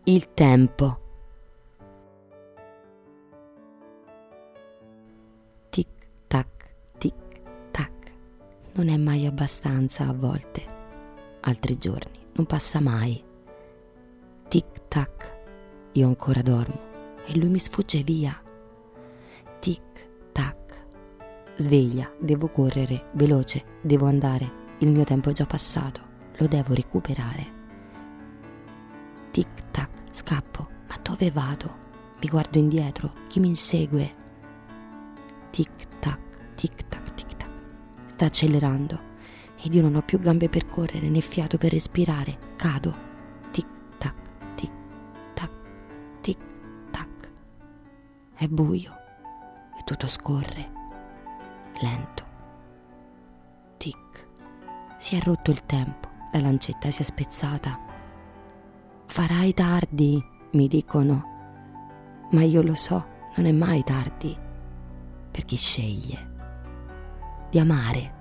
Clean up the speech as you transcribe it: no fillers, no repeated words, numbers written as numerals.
Il tempo. Tic tac, tic tac. Non è mai abbastanza a volte. Altri giorni non passa mai. Tic tac. Io ancora dormo e lui mi sfugge via. Tic tac. Sveglia, devo correre, veloce, devo andare. Il mio tempo è già passato, lo devo recuperare. Tic tac, scappo, ma dove vado? Mi guardo indietro, chi mi insegue? Tic tac, tic tac, tic tac. Sta accelerando ed io non ho più gambe per correre né fiato per respirare. Cado. Tic tac, tic tac, tic tac. È buio e tutto scorre lento. Tic. Si è rotto il tempo, la lancetta si è spezzata. Farai tardi, mi dicono, ma io lo so, non è mai tardi per chi sceglie di amare.